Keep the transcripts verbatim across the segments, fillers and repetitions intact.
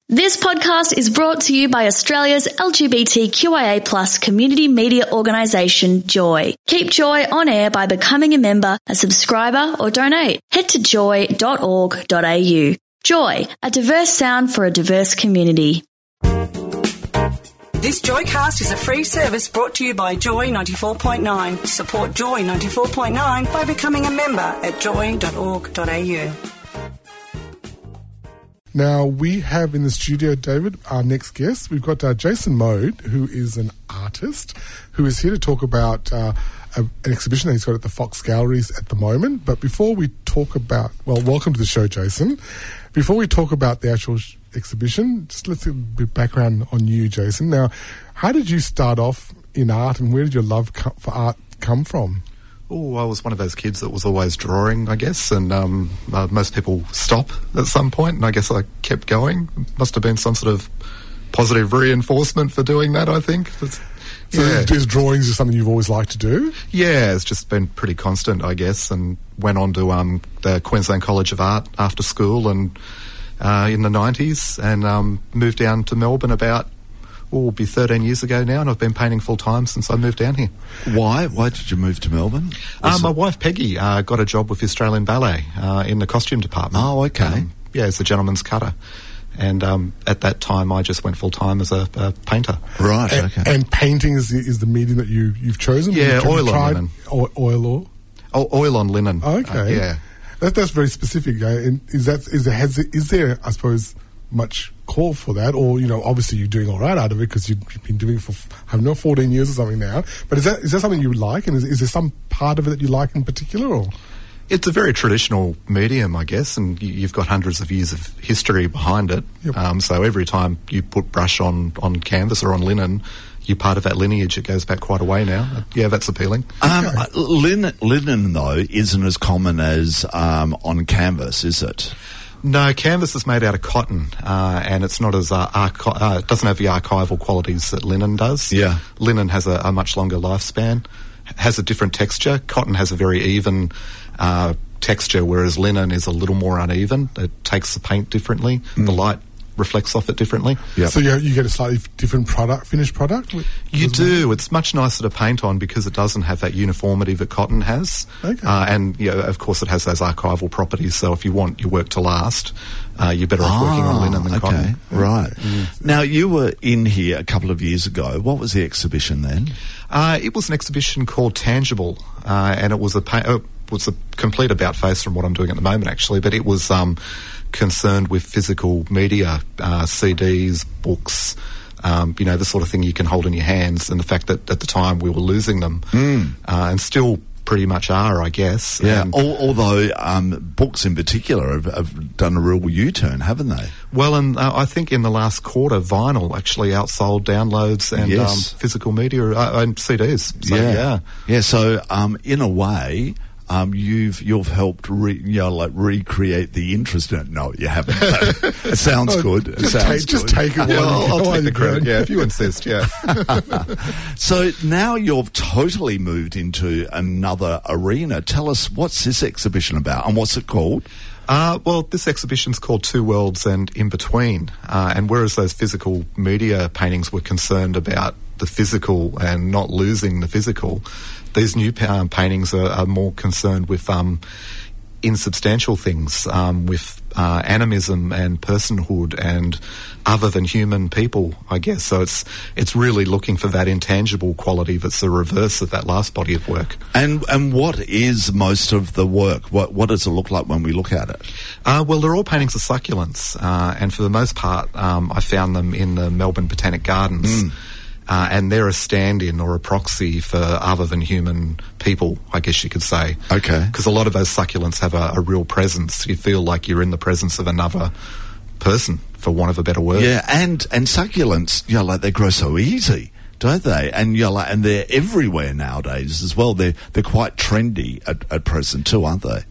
This podcast is brought to you by Australia's L G B T Q I A plus community media organisation, Joy. Keep Joy on air by becoming a member, a subscriber or donate. Head to joy dot org dot a u. Joy, a diverse sound for a diverse community. This Joycast is a free service brought to you by Joy ninety-four point nine. Support Joy ninety-four point nine by becoming a member at joy dot org dot a u. Now, we have in the studio, David, our next guest. We've got uh, Jason Mode, who is an artist, who is here to talk about uh, a, an exhibition that he's got at the Fox Galleries at the moment. But before we talk about... Well, welcome to the show, Jason. Before we talk about the actual sh- exhibition, just let's get a bit of background on you, Jason. Now, how did you start off in art, and where did your love co- for art come from? Oh, I was one of those kids that was always drawing, I guess, and um, uh, most people stop at some point, and I guess I kept going. Must have been some sort of positive reinforcement for doing that, I think. It's, so yeah. Is drawings just something you've always liked to do? Yeah, it's just been pretty constant, I guess, and went on to um, the Queensland College of Art after school and uh, in the nineties, and um, moved down to Melbourne about Oh, it'll be thirteen years ago now, and I've been painting full-time since I moved down here. Why? Why did you move to Melbourne? Uh, my wife, Peggy, uh, got a job with the Australian Ballet uh, in the costume department. Oh, okay. Um, yeah, as a gentleman's cutter. And um, at that time, I just went full-time as a, a painter. Right, and, okay. And painting is the, is the medium that you, you've chosen? Yeah, you've oil tried, on linen. O- oil or? Oh, oil on linen. Oh, okay. Uh, yeah. That, that's very specific. Uh, and is, that, is, there, has, is there, I suppose... much call for that, or you know, obviously you're doing all right out of it because you've been doing it for I don't know fourteen years or something now. But is that is that something you like, and is, is there some part of it that you like in particular? Or it's a very traditional medium, I guess, and you, you've got hundreds of years of history behind it. Yep. Um, so every time you put brush on on canvas or on linen, you're part of that lineage. It goes back quite a way now. Yeah, that's appealing. Um, okay. linen, linen though isn't as common as um, on canvas, is it? No, canvas is made out of cotton, uh, and it's not as uh, archi- uh, it doesn't have the archival qualities that linen does. Yeah, linen has a, a much longer lifespan, has a different texture. Cotton has a very even uh, texture, whereas linen is a little more uneven. It takes the paint differently. Mm. The light reflects off it differently. Yep. So you, you get a slightly different product, finished product? You do. It's much nicer to paint on because it doesn't have that uniformity that cotton has. Okay. Uh, and, you know, of course, it has those archival properties, so if you want your work to last, uh, you're better off working on linen than okay. cotton. Right. Mm. Now, you were in here a couple of years ago. What was the exhibition then? Uh, it was an exhibition called Tangible, uh, and it was a... Pa- uh, was a complete about-face from what I'm doing at the moment, actually, but it was um, concerned with physical media, uh, C Ds, books, um, you know, the sort of thing you can hold in your hands, and the fact that at the time we were losing them, mm. uh, and still pretty much are, I guess. Yeah, um, Al- although um, books in particular have, have done a real U-turn, haven't they? Well, and uh, I think in the last quarter, vinyl actually outsold downloads and yes. um, physical media uh, and C Ds. So, yeah. yeah. Yeah, so um, in a way... Um, you've you've helped re, you know, like recreate the interest in it. No, you haven't. It sounds oh, good. It just sounds take, good. Just take it. Yeah, I'll, I'll oh, take the credit. Yeah, if you insist. Yeah. So now you've totally moved into another arena. Tell us, what's this exhibition about, and what's it called? Uh, well, this exhibition's called Two Worlds and In Between. Uh, and whereas those physical media paintings were concerned about the physical and not losing the physical, these new um, paintings are, are more concerned with um, insubstantial things, um, with uh, animism and personhood and other than human people, I guess. So it's it's really looking for that intangible quality that's the reverse of that last body of work. And and what is most of the work? What what does it look like when we look at it? Uh, well, they're all paintings of succulents, uh, and for the most part, um, I found them in the Melbourne Botanic Gardens. Mm. Uh, and they're a stand-in or a proxy for other than human people, I guess you could say. Okay. Because a lot of those succulents have a, a real presence. You feel like you're in the presence of another person, for want of a better word. Yeah, and, and succulents, you know, like they grow so easy, don't they? And you know, like, and they're everywhere nowadays as well. They're they're quite trendy at, at present too, aren't they?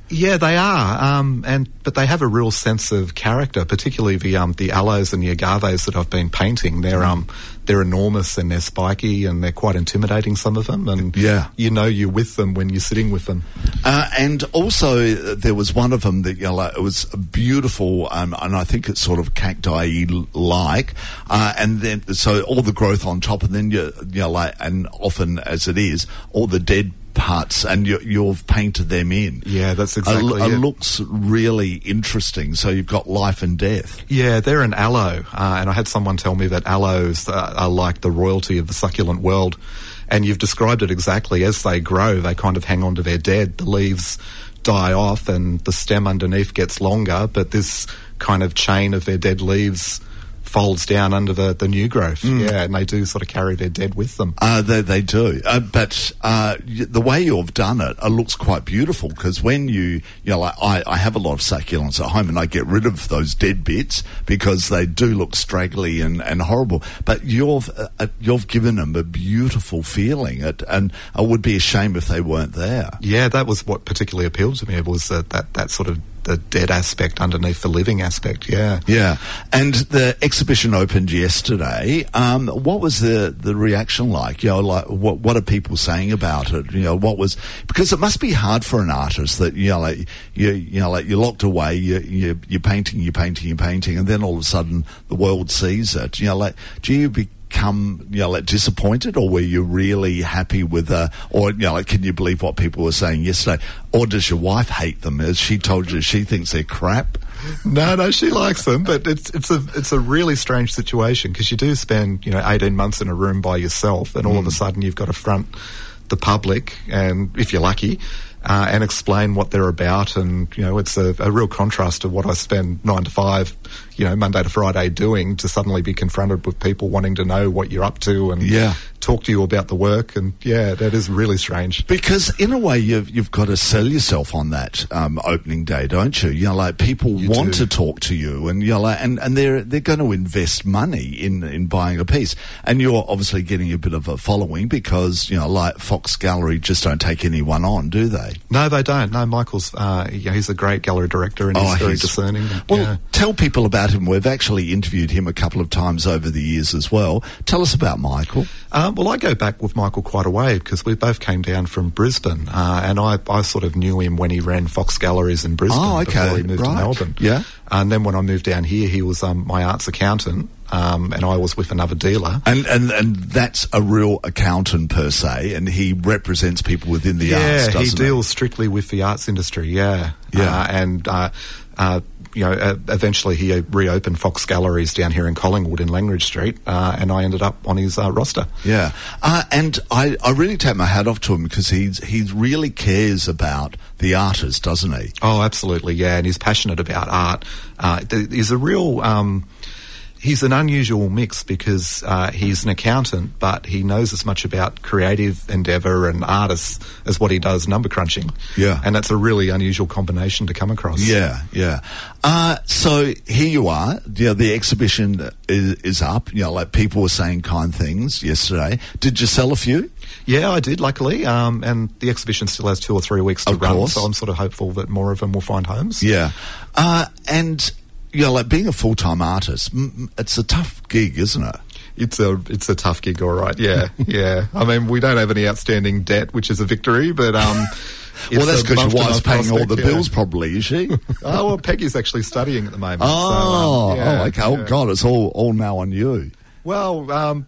Yeah, they are, um, and but they have a real sense of character, particularly the um, the aloes and the agaves that I've been painting. They're um they're enormous and they're spiky and they're quite intimidating, some of them, and yeah. you know you're with them when you're sitting with them. Uh, and also uh, there was one of them that, you know, like, it was beautiful, um, and I think it's sort of cacti-like, uh, and then so all the growth on top, and then you, you know, like, and often as it is, all the dead parts, and you, you've painted them in. Yeah, that's exactly it. It it. looks really interesting. So you've got life and death. Yeah, they're an aloe, uh, and I had someone tell me that aloes uh, are like the royalty of the succulent world, and you've described it exactly. As they grow, they kind of hang on to their dead. The leaves die off and the stem underneath gets longer, but this kind of chain of their dead leaves folds down under the, the new growth. Mm. Yeah, and they do sort of carry their dead with them. Uh, they, they do. Uh, but uh, the way you've done it, it looks quite beautiful, because when you, you know, like I, I have a lot of succulents at home and I get rid of those dead bits because they do look straggly and, and horrible. But you've uh, you've given them a beautiful feeling, it, and it would be a shame if they weren't there. Yeah, that was what particularly appealed to me, was that, that, that sort of the dead aspect underneath the living aspect. Yeah, yeah. And the exhibition opened yesterday. Um, what was the, the reaction like? You know, like what what are people saying about it? You know, what was, because it must be hard for an artist that, you know, like you you know, like you're locked away, you you you're painting, you're painting, you're painting, and then all of a sudden the world sees it. You know, like do you be come, you know, like disappointed, or were you really happy with, uh, or, you know, like, can you believe what people were saying yesterday? Or does your wife hate them? As she told you, she thinks they're crap? No, no, she likes them, but it's it's a it's a really strange situation, because you do spend, you know, eighteen months in a room by yourself, and all mm. of a sudden you've got to front the public, and if you're lucky, uh, and explain what they're about, and, you know, it's a, a real contrast to what I spend nine to five, you know, Monday to Friday doing, to suddenly be confronted with people wanting to know what you're up to and yeah. talk to you about the work. And yeah, that is really strange. Because in a way, you've you've got to sell yourself on that um, opening day, don't you? You know, like people you want do. to talk to you, and you know, like, and and they're they're going to invest money in in buying a piece, and you're obviously getting a bit of a following, because, you know, like Fox Gallery just don't take anyone on, do they? No, they don't. No, Michael's uh, yeah, he's a great gallery director, and oh, he's very he's, discerning. Well, yeah. Tell people about him. We've actually interviewed him a couple of times over the years as well. Tell us about Michael. Um, well, I go back with Michael quite a way, because we both came down from Brisbane, uh, and I, I sort of knew him when he ran Fox Galleries in Brisbane oh, okay. before he moved right. to Melbourne. Yeah. And then when I moved down here, he was um, my arts accountant, um, and I was with another dealer. And, and and that's a real accountant per se, and he represents people within the yeah, arts, doesn't he? he? deals strictly with the arts industry, yeah. Yeah. Uh, and... Uh, uh, you know, uh, eventually he reopened Fox Galleries down here in Collingwood in Langridge Street, uh, and I ended up on his uh, roster. Yeah, uh, and I, I really take my hat off to him, because he's he really cares about the artist, doesn't he? Oh, absolutely, yeah, and he's passionate about art. Uh, th- he's a real... Um, He's an unusual mix, because uh, he's an accountant, but he knows as much about creative endeavour and artists as what he does number crunching. Yeah. And that's a really unusual combination to come across. Yeah, yeah. Uh, so here you are. You know, the exhibition is, is up. You know, like people were saying kind things yesterday. Did you sell a few? Yeah, I did, luckily. Um, and the exhibition still has two or three weeks to of run, course. so I'm sort of hopeful that more of them will find homes. Yeah. Uh, and... You know, like being a full-time artist, m- it's a tough gig, isn't it? It's a it's a tough gig, all right. Yeah, yeah. I mean, we don't have any outstanding debt, which is a victory, but um, well, that's because your wife's paying all the yeah. bills, probably, is she? Oh well, Peggy's actually studying at the moment. Oh, so, um, yeah, oh, okay. Yeah. Oh God, it's all all now on you. Well, um,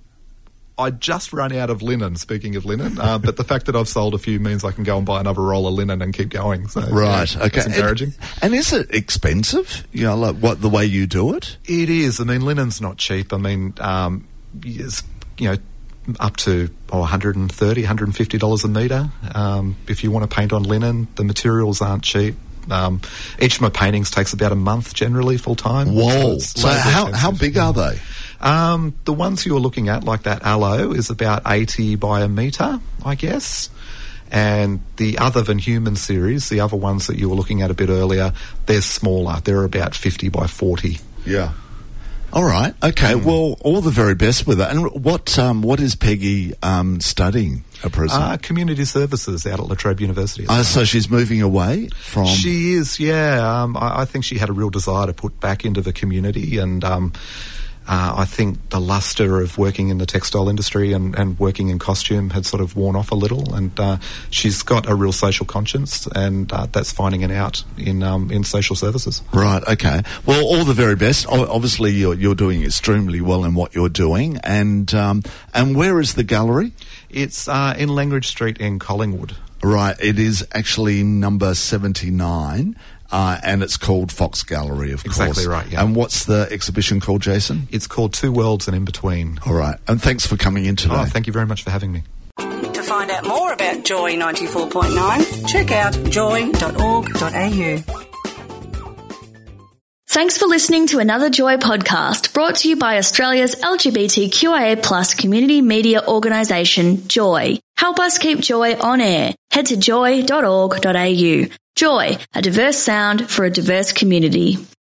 I just run out of linen, speaking of linen, uh, but the fact that I've sold a few means I can go and buy another roll of linen and keep going. So, right, yeah, okay. It's encouraging. And, and is it expensive, you know, like what the way you do it? It is. I mean, linen's not cheap. I mean, um, it's, you know, up to oh, one hundred thirty dollars, one hundred fifty dollars a metre. Um, if you want to paint on linen, the materials aren't cheap. Um, each of my paintings takes about a month generally, full time. Whoa! So, so how, how big are they? Um, the ones you're looking at, like that aloe, is about eighty by a metre, I guess. And the Other Than Human series, the other ones that you were looking at a bit earlier, they're smaller. They're about fifty by forty. Yeah. All right. Okay. Mm. Well, all the very best with that. And what um, what is Peggy um, studying at present? Uh, community services out at La Trobe University. Uh, so she's moving away from... She is, yeah. Um, I, I think she had a real desire to put back into the community, and um, uh, I think the lustre of working in the textile industry and, and working in costume had sort of worn off a little, and uh, she's got a real social conscience, and uh, that's finding it out in um, in social services. Right, okay. Well, all the very best. O- obviously, you're, you're doing extremely well in what you're doing, and um, and where is the gallery? It's uh, in Langridge Street in Collingwood. Right, it is actually number seventy-nine. Uh, and it's called Fox Gallery, of exactly course. Exactly right, yeah. And what's the exhibition called, Jason? It's called Two Worlds and In Between. All right. And thanks for coming in today. Oh, thank you very much for having me. To find out more about Joy ninety-four point nine, check out joy dot org dot a u. Thanks for listening to another Joy podcast brought to you by Australia's L G B T Q I A plus community media organisation, Joy. Help us keep Joy on air. Head to joy dot org dot a u. Joy, a diverse sound for a diverse community.